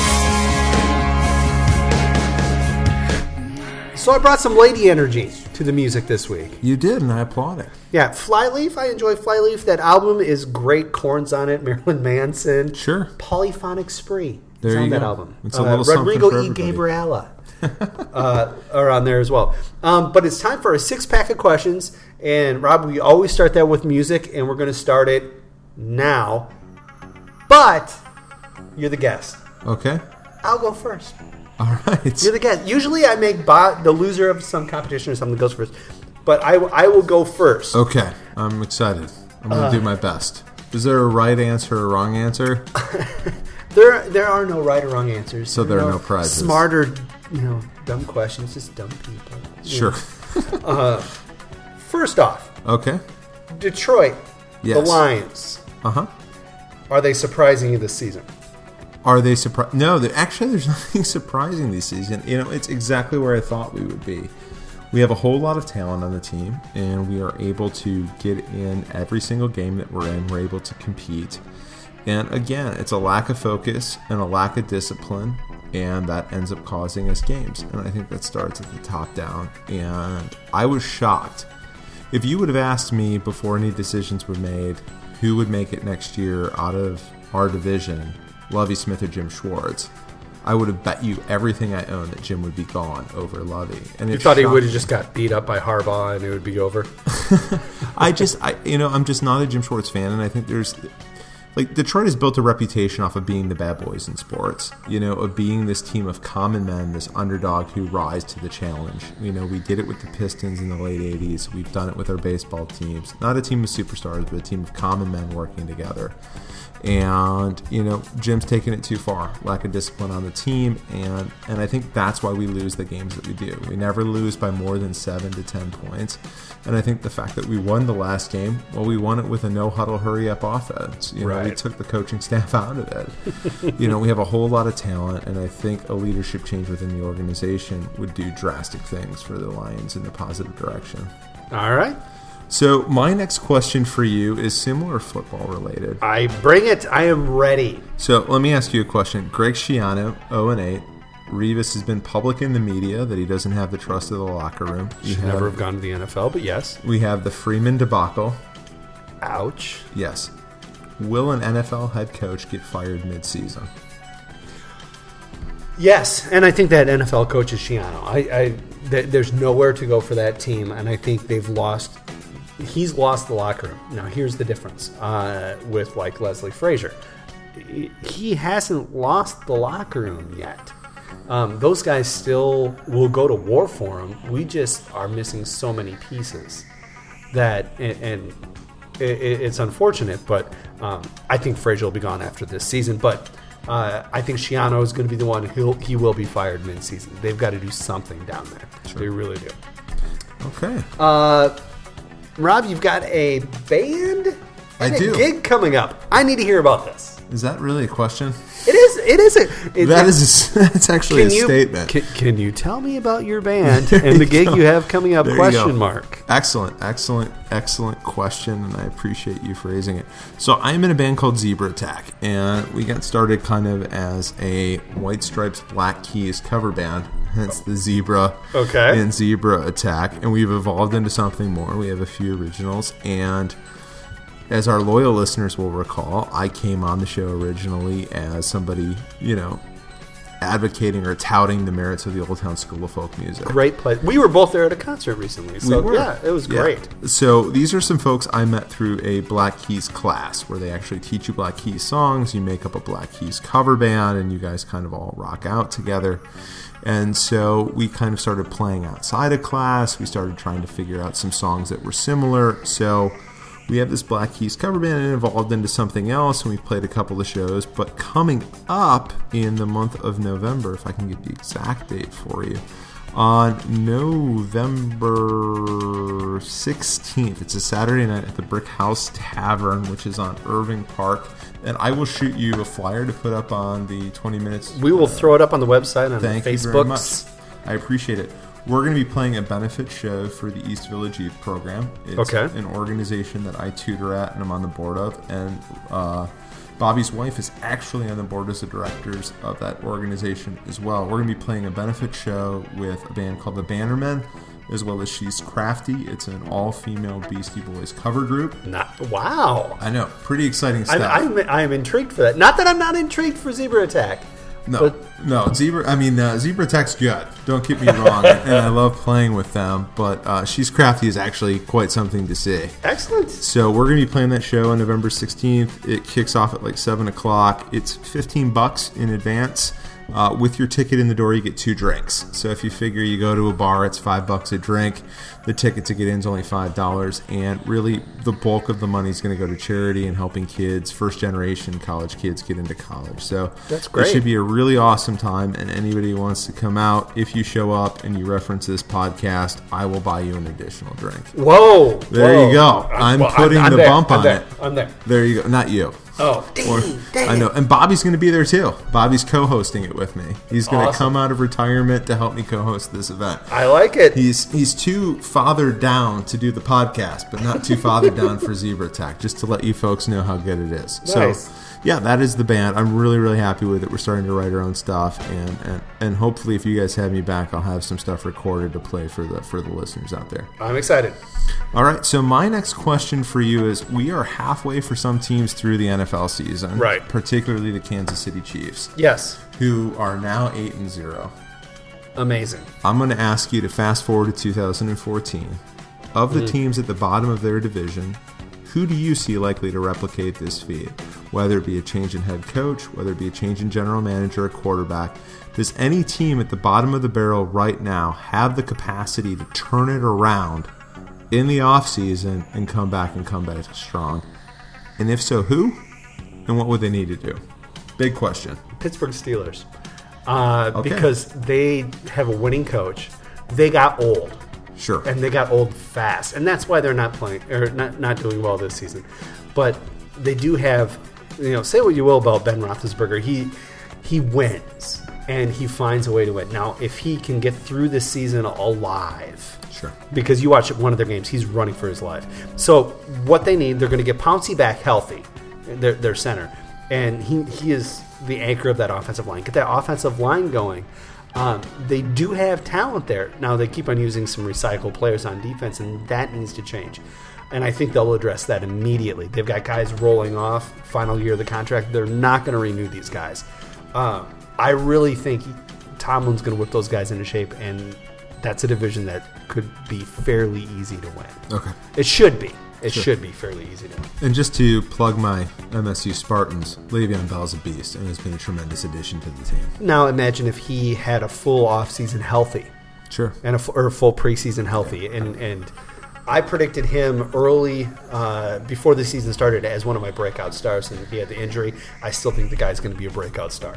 So I brought some lady energy to the music this week. You did, and I applaud it. Yeah, Flyleaf. I enjoy Flyleaf. That album is great. Korn's on it. Marilyn Manson. Sure. Polyphonic Spree. There is on you that go. album. It's a little uh, something Rodrigo for E. everybody. Gabriela uh, are on there as well. Um, but it's time for a six pack of questions. And Rob, we always start that with music, and we're going to start it now. But you're the guest. Okay. I'll go first. All right. You're the guest. Usually I make bo- the loser of some competition or something goes first. But I, w- I will go first. Okay. I'm excited. I'm going to Uh. do my best. Is there a right answer or a wrong answer? There there are no right or wrong answers. So there are no prizes. Smarter, you know, dumb questions. Just dumb people. You Sure. know. First off, Okay. Detroit, the Yes. Lions. Uh-huh. Are they surprising you this season? Are they surprised? No, they- actually, there's nothing surprising this season. You know, it's exactly where I thought we would be. We have a whole lot of talent on the team, and we are able to get in every single game that we're in. We're able to compete. And again, it's a lack of focus and a lack of discipline, and that ends up causing us games. And I think that starts at the top down. And I was shocked. If you would have asked me before any decisions were made who would make it next year out of our division, Lovie Smith or Jim Schwartz, I would have bet you everything I own that Jim would be gone over Lovie. And You it thought he shocked would have me. just got beat up by Harbaugh and it would be over? I just, I you know, I'm just not a Jim Schwartz fan, and I think there's, like, Detroit has built a reputation off of being the bad boys in sports, you know, of being this team of common men, this underdog who rise to the challenge. You know, we did it with the Pistons in the late eighties. We've done it with our baseball teams. Not a team of superstars, but a team of common men working together. And, you know, Jim's taken it too far. Lack of discipline on the team. And, and I think that's why we lose the games that we do. We never lose by more than seven to ten points. And I think the fact that we won the last game, well, we won it with a no-huddle, hurry-up offense. You know, Right. we took the coaching staff out of it. You know, we have a whole lot of talent, and I think a leadership change within the organization would do drastic things for the Lions in the positive direction. All right. So my next question for you is similar football related. I bring it. I am ready. So let me ask you a question. Greg Schiano, oh and eight. Revis has been public in the media that he doesn't have the trust of the locker room. You Should have- never have gone to the N F L, but yes. We have the Freeman debacle. Ouch. Yes. Will an N F L head coach get fired midseason? Yes, and I think that N F L coach is Schiano. I, I th- there's nowhere to go for that team, and I think they've lost. He's lost the locker room. Now, here's the difference uh, with like Leslie Frazier. He hasn't lost the locker room yet. Um, those guys still will go to war for him. We just are missing so many pieces that, and, and it, it's unfortunate. But um, I think Frazier will be gone after this season. But uh, I think Schiano is going to be the one who he will be fired mid-season. They've got to do something down there. Sure. They really do. Okay. Uh, Rob, you've got a band I and do. a gig coming up. I need to hear about this. Is that really a question? It is. It is. A, it, That is a, that's actually a Can you, statement. Can, can you tell me about your band There and the you gig go. you have coming up? There you Question go. mark. Excellent, excellent, excellent question, and I appreciate you phrasing it. So I'm in a band called Zebra Attack, and we got started kind of as a White Stripes Black Keys cover band, hence the Zebra Okay. and Zebra Attack, and we've evolved into something more. We have a few originals, and as our loyal listeners will recall, I came on the show originally as somebody, you know, advocating or touting the merits of the Old Town School of Folk Music. Great play. We were both there at a concert recently, so We were. yeah, it was Yeah. great. So these are some folks I met through a Black Keys class where they actually teach you Black Keys songs. You make up a Black Keys cover band, and you guys kind of all rock out together. And so we kind of started playing outside of class. We started trying to figure out some songs that were similar. So we have this Black Keys cover band, and it evolved into something else, and we played a couple of shows. But coming up in the month of November, if I can get the exact date for you, on November sixteenth, it's a Saturday night at the Brick House Tavern, which is on Irving Park. And I will shoot you a flyer to put up on the twenty minutes. We will throw it up on the website on Thank the you very much. Facebooks. I appreciate it. We're going to be playing a benefit show for the East Village Youth Program. It's Okay. an organization that I tutor at and I'm on the board of. And uh, Bobby's wife is actually on the board as the directors of that organization as well. We're going to be playing a benefit show with a band called the Bannermen, as well as She's Crafty. It's an all-female Beastie Boys cover group. Not, wow. I know, pretty exciting I'm, stuff. I'm, I'm intrigued for that. Not that I'm not intrigued for Zebra Attack. No, But- no, Zebra. I mean, uh, Zebra Attack's good. Don't get me wrong, and I love playing with them. But uh, She's Crafty is actually quite something to see. Excellent. So we're going to be playing that show on November sixteenth. It kicks off at like seven o'clock. It's fifteen bucks in advance. Uh, with your ticket in the door, you get two drinks. So if you figure you go to a bar, it's five bucks a drink. The ticket to get in is only five dollars, and really the bulk of the money is going to go to charity and helping kids, first generation college kids, get into college. So That's great. It should be a really awesome time. And anybody who wants to come out, if you show up and you reference this podcast, I will buy you an additional drink. Whoa! There whoa. you go. I'm well, putting I'm the there. bump I'm on there. it. I'm there. There you go. Not you. Oh, dang, Or, dang I know, it. and Bobby's going to be there too. Bobby's co-hosting it with me. He's going to Awesome. come out of retirement to help me co-host this event. I like it. He's he's too fathered down to do the podcast, but not too fathered down for Zebra Tech. Just to let you folks know how good it is. Nice. So, yeah, that is the band. I'm really really happy with it. We're starting to write our own stuff, and, and and hopefully, if you guys have me back, I'll have some stuff recorded to play for the for the listeners out there. I'm excited. All right, so my next question for you is: we are halfway for some teams through the N F L season, Right. Particularly the Kansas City Chiefs, Yes. who are now eight and zero. Amazing. I'm going to ask you to fast forward to two thousand fourteen. Of the Mm. teams at the bottom of their division, who do you see likely to replicate this feat? Whether it be a change in head coach, whether it be a change in general manager or quarterback, does any team at the bottom of the barrel right now have the capacity to turn it around in the offseason and come back and come back strong? And if so, who? And what would they need to do? Big question. Pittsburgh Steelers. Uh, Okay. Because they have a winning coach. They got old. Sure. And they got old fast. And that's why they're not playing or not, not doing well this season. But they do have, you know, say what you will about Ben Roethlisberger. He he wins and he finds a way to win. Now, if he can get through this season alive, Sure. because you watch one of their games, he's running for his life. So what they need, they're going to get Pouncey back healthy, their, their center. And he, he is the anchor of that offensive line. Get that offensive line going. Um, they do have talent there. Now, they keep on using some recycled players on defense, and that needs to change. And I think they'll address that immediately. They've got guys rolling off, final year of the contract. They're not going to renew these guys. Um, I really think Tomlin's going to whip those guys into shape, and that's a division that could be fairly easy to win. Okay. It should be. It Sure. should be fairly easy to win. And just to plug my M S U Spartans, Le'Veon Bell's a beast and has been a tremendous addition to the team. Now imagine if he had a full offseason healthy Sure. and a, f- or a full preseason healthy. And, and I predicted him early uh, before the season started as one of my breakout stars, and he had the injury. I still think the guy's going to be a breakout star.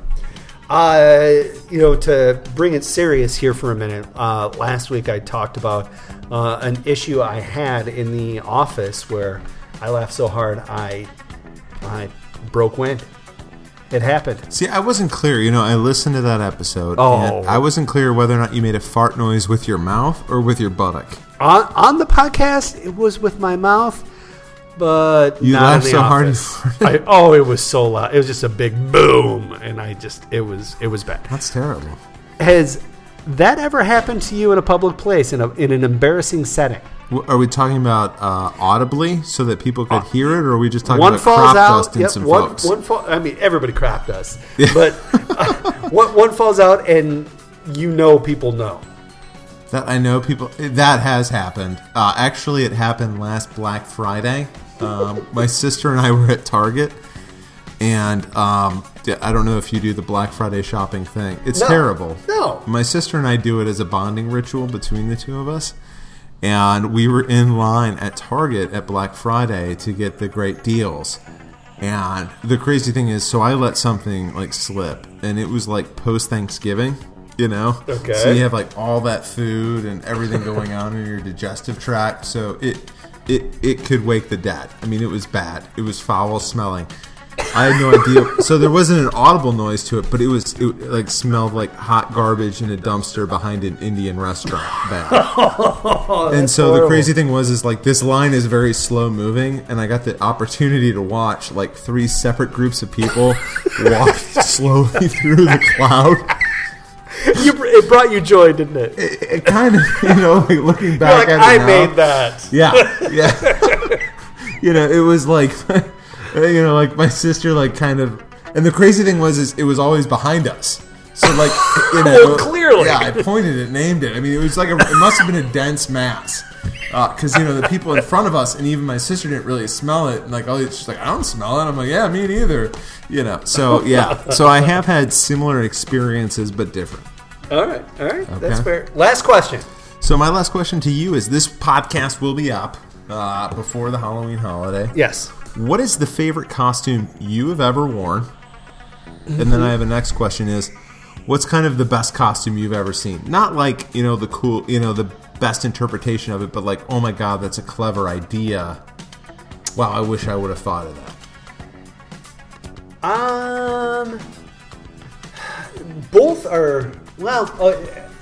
Uh, you know, to bring it serious here for a minute, uh, last week I talked about uh, an issue I had in the office where I laughed so hard I I broke wind. It happened. See, I wasn't clear. You know, I listened to that episode, Oh. and I wasn't clear whether or not you made a fart noise with your mouth or with your buttock. On, on the podcast, it was with my mouth, but You not laughed in the so hard you office. farted. I, oh, it was so loud. It was just a big boom, and I just it was it was bad. That's terrible. Has that ever happened to you in a public place in a in an embarrassing setting? W- Are we talking about uh, audibly so that people could hear it, or are we just talking One about falls crop out. dust and Yep, some one, folks? one fall, I mean, everybody crapped us, but uh, one, one falls out, and you know people know. That I know people. That has happened. Uh, actually, it happened last Black Friday. Um, my sister and I were at Target, and um, I don't know if you do the Black Friday shopping thing. It's No. terrible. No. My sister and I do it as a bonding ritual between the two of us. And we were in line at Target at Black Friday to get the great deals. And the crazy thing is, so I let something like slip, and it was like post Thanksgiving, you know? Okay. So you have like all that food and everything going on in your digestive tract. So it it it could wake the dead. I mean, it was bad. It was foul smelling. I had no idea. So there wasn't an audible noise to it, but it was it like smelled like hot garbage in a dumpster behind an Indian restaurant. Bad. and so the horrible. crazy thing was, is like this line is very slow moving, and I got the opportunity to watch like three separate groups of people walk slowly through the cloud. You, it brought you joy, didn't it? It, it kind of, you know, like looking You're back like, at it I now, made that. Yeah, yeah. you know, it was like, you know, like my sister, like kind of, and the crazy thing was, is it was always behind us. So like, you know, Oh, clearly. yeah, I pointed it, named it. I mean, it was like a, it must have been a dense mass. Because, uh, you know, the people in front of us and even my sister didn't really smell it. And, like, oh, she's like, I don't smell it. I'm like, yeah, me neither. You know, so, yeah. So I have had similar experiences, but different. All right. All right. Okay. That's fair. Last question. So my last question to you is, this podcast will be up uh, before the Halloween holiday. Yes. What is the favorite costume you have ever worn? Mm-hmm. And then I have a next question is, what's kind of the best costume you've ever seen? Not like, you know, the cool, you know, the best interpretation of it, but like, oh my God, that's a clever idea. Wow, I wish I would have thought of that. Um, both are, well, uh,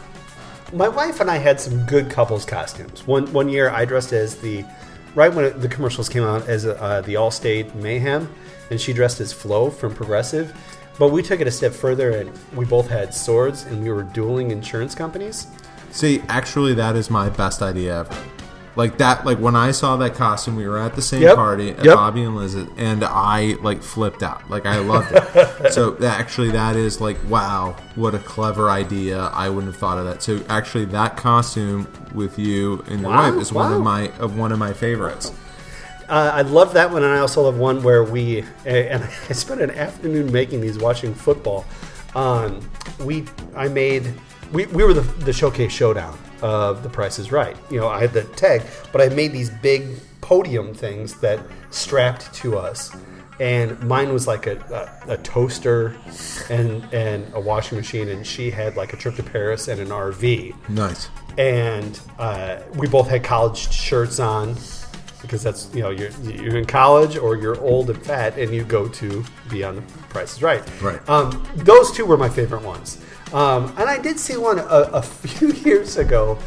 my wife and I had some good couples costumes. One one year I dressed as the, right when it, the commercials came out, as uh, the Allstate Mayhem, and she dressed as Flo from Progressive. But we took it a step further, and we both had swords, and we were dueling insurance companies. See, actually, that is my best idea ever. Like that, like when I saw that costume, we were at the same yep. party at yep. Bobby and Liz's, and I like flipped out. Like I loved it. So that, actually, that is like, wow, what a clever idea! I wouldn't have thought of that. So actually, that costume with you and your wow. wife is wow. one of my of one of my favorites. Uh, I love that one, and I also love one where we and I spent an afternoon making these, watching football. Um, we I made we, we were the, the showcase showdown of The Price is Right. You know, I had the tag, but I made these big podium things that strapped to us, and mine was like a, a, a toaster and and a washing machine, and she had like a trip to Paris and an R V. Nice. And uh, we both had college shirts on. Because that's, you know, you're you're in college or you're old and fat and you go to be on The Price is Right. Right. Um, those two were my favorite ones. Um, and I did see one a, a few years ago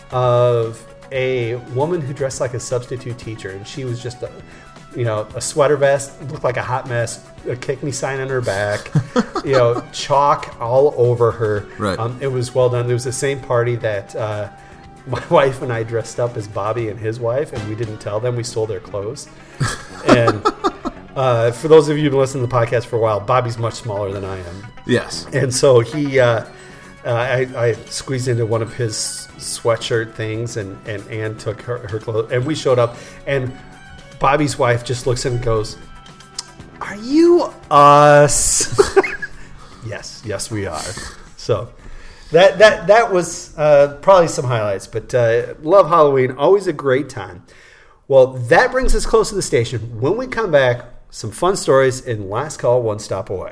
of a woman who dressed like a substitute teacher, and she was just a, you know, a sweater vest, looked like a hot mess, a kick me sign on her back, you know, chalk all over her. Right. Um, it was well done. It was the same party that. Uh, My wife and I dressed up as Bobby and his wife, and we didn't tell them. We stole their clothes. And uh, for those of you who've been listening to the podcast for a while, Bobby's much smaller than I am. Yes. And so he, uh, uh, I, I squeezed into one of his sweatshirt things, and, and Ann took her, her clothes. And we showed up, and Bobby's wife just looks in and goes, "Are you us?" Yes, yes, we are. So... That that that was uh, probably some highlights, but uh, love Halloween. Always a great time. Well, that brings us close to the station. When we come back, some fun stories in Last Call, One Stop Away.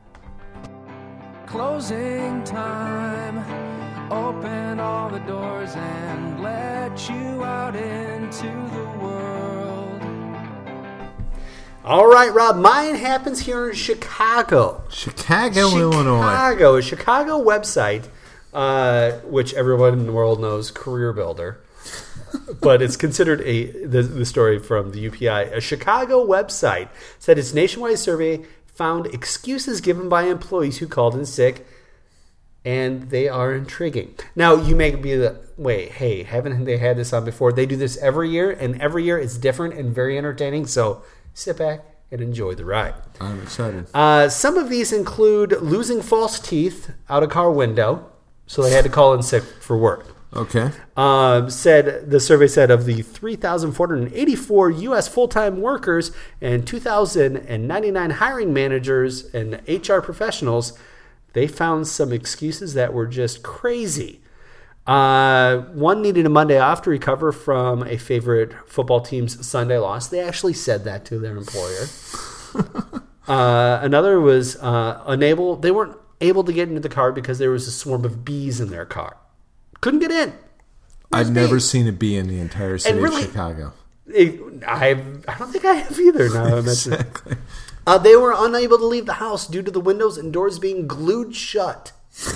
Closing time. Open all the doors and let you out into the world. All right, Rob. Mine happens here in Chicago. Chicago, Chicago Illinois. Chicago, a Chicago website. Uh, which everyone in the world knows, Career Builder, but it's considered a the, the story from the U P I. A Chicago website said its nationwide survey found excuses given by employees who called in sick, and they are intriguing. Now, you may be the wait, hey, haven't they had this on before? They do this every year, and every year it's different and very entertaining. So sit back and enjoy the ride. I'm excited. Uh, some of these include losing false teeth out a car window. So they had to call in sick for work. Okay. Um, said the survey said of the three thousand four hundred eighty-four U S full-time workers and two thousand ninety-nine hiring managers and H R professionals, they found some excuses that were just crazy. Uh, one needed a Monday off to recover from a favorite football team's Sunday loss. They actually said that to their employer. uh, another was uh, unable. They weren't able to get into the car because there was a swarm of bees in their car. Couldn't get in. I've never bees. seen a bee in the entire city really, of Chicago. It, I I don't think I have either. Now exactly. Uh, they were unable to leave the house due to the windows and doors being glued shut.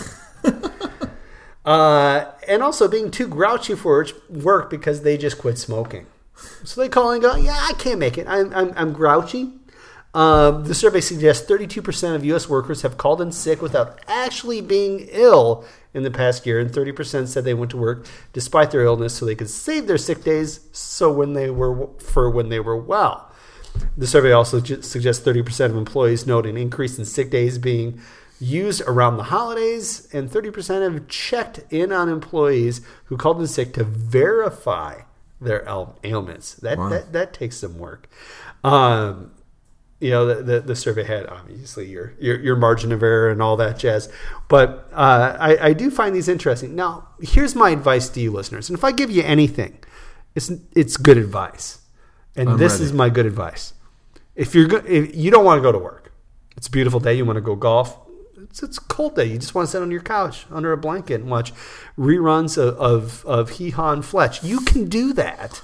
uh, and also being too grouchy for work because they just quit smoking. So they call and go, yeah, I can't make it. I'm I'm, I'm grouchy. Um, the survey suggests thirty-two percent of U S workers have called in sick without actually being ill in the past year, and thirty percent said they went to work despite their illness so they could save their sick days so when they were for when they were well. The survey also suggests thirty percent of employees note an increase in sick days being used around the holidays, and thirty percent have checked in on employees who called in sick to verify their ail- ailments. That, Wow. that that takes some work. Um, you know, the, the the survey had obviously your, your your margin of error and all that jazz, but uh, I, I do find these interesting. Now, here's my advice to you listeners, and if I give you anything, it's it's good advice, and I'm this ready. is my good advice. If you're go- if you don't want to go to work, it's a beautiful day, you want to go golf. It's, it's a cold day. You just want to sit on your couch under a blanket and watch reruns of, of, of Hee Haw and Fletch. You can do that.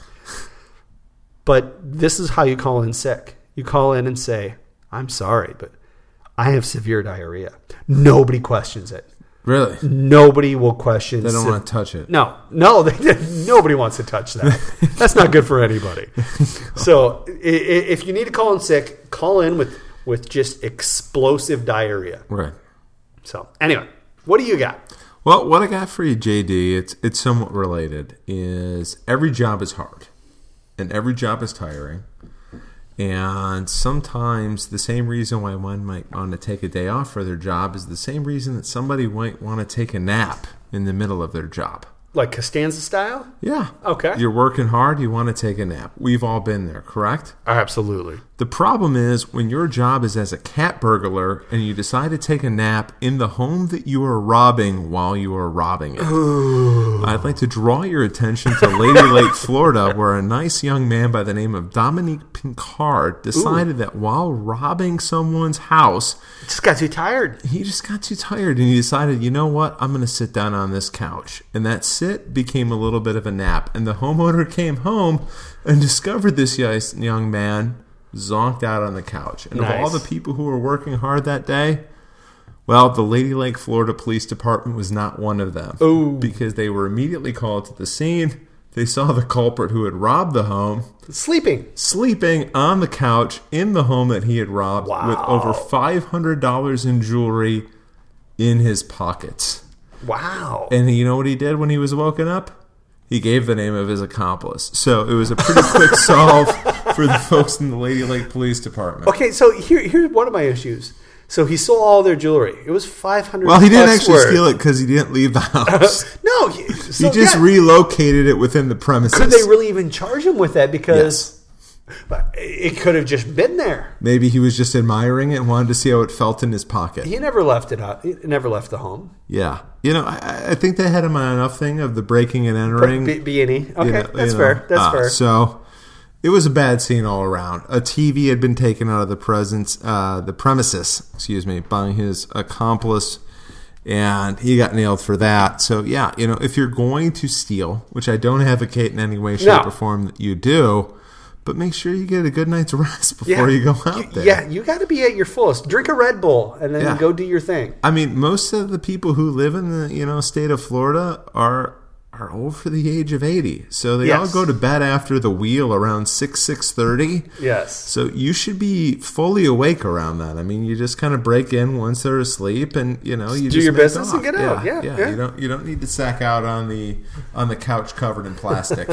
But this is how you call in sick. You call in and say, I'm sorry, but I have severe diarrhea. Nobody questions it. Really? Nobody will question. They don't se- want to touch it. No, no, they, nobody wants to touch that. That's not good for anybody. So i- i- if you need to call in sick, call in with, with just explosive diarrhea. Right. So anyway, what do you got? Well, what I got for you, J D, it's it's somewhat related, is every job is hard. And every job is tiring. And sometimes the same reason why one might want to take a day off for their job is the same reason that somebody might want to take a nap in the middle of their job. Like Costanza style? Yeah. Okay. You're working hard, you want to take a nap. We've all been there, correct? Absolutely. The problem is when your job is as a cat burglar and you decide to take a nap in the home that you are robbing while you are robbing it. I'd like to draw your attention to Lady Lake, Florida, where a nice young man by the name of Dominique Pincard decided that while robbing someone's house, Just got too tired. he just got too tired and he decided, you know what, I'm going to sit down on this couch. And that sit became a little bit of a nap. And the homeowner came home and discovered this young man zonked out on the couch. And Nice. of all the people who were working hard that day, well, the Lady Lake, Florida Police Department was not one of them. Ooh. Because they were immediately called to the scene. They saw the culprit who had robbed the home Sleeping. sleeping on the couch in the home that he had robbed Wow. with over five hundred dollars in jewelry in his pockets. Wow. And you know what he did when he was woken up? He gave the name of his accomplice. So it was a pretty quick solve for the folks in the Lady Lake Police Department. Okay, so here, here's one of my issues. So he stole all their jewelry. It was five hundred. Well, he didn't actually steal it because he didn't leave the house. No, he, so, he just yeah. relocated it within the premises. Could they really even charge him with that? Because Yes. it could have just been there. Maybe he was just admiring it and wanted to see how it felt in his pocket. He never left it out. He never left the home. Yeah. You know, I, I think they had him on enough thing of the breaking and entering. B, B and E. Okay, You know- that's you know. fair. That's Uh, fair. So it was a bad scene all around. A T V had been taken out of the presence, uh, the premises, excuse me, by his accomplice, and he got nailed for that. So yeah, you know, if you're going to steal, which I don't advocate in any way, shape, No. or form that you do, but make sure you get a good night's rest before you go out You- there. Yeah, you got to be at your fullest. Drink a Red Bull and then Yeah. go do your thing. I mean, most of the people who live in the you know state of Florida are are over the age of eighty, so they all Yes. go to bed after the wheel around six six thirty. Yes. So you should be fully awake around that. I mean, you just kind of break in once they're asleep, and you know you do just your make business and off. get out. Yeah, yeah. You don't you don't need to sack out on the on the couch covered in plastic.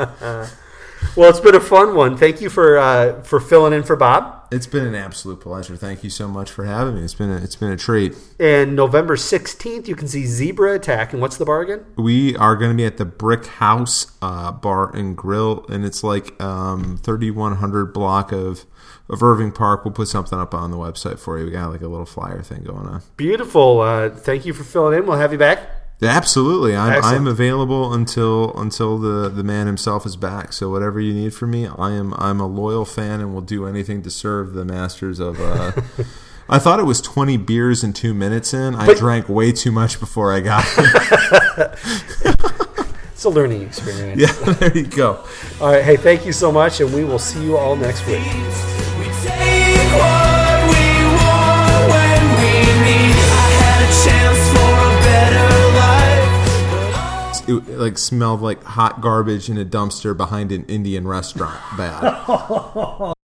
Well, it's been a fun one. Thank you for uh, for filling in for Bob. It's been an absolute pleasure. Thank you so much for having me. It's been a, it's been a treat. And November sixteenth, you can see Zebra Attack. And what's the bar again? We are going to be at the Brick House uh, Bar and Grill, and it's like um, thirty-one hundred block of, of Irving Park. We'll put something up on the website for you. We got like a little flyer thing going on. Beautiful. Uh, thank you for filling in. We'll have you back. Yeah, absolutely. I'm, Excellent. I'm available until until the, the man himself is back. So whatever you need from me, I am I'm a loyal fan and will do anything to serve the masters of. Uh, I thought it was twenty beers in two minutes in. I But- drank way too much before I got here. It's a learning experience. Yeah, there you go. All right. Hey, thank you so much, and we will see you all next week. We take what we want when we need. I had a chance for a better life. It like smelled like hot garbage in a dumpster behind an Indian restaurant. Bad.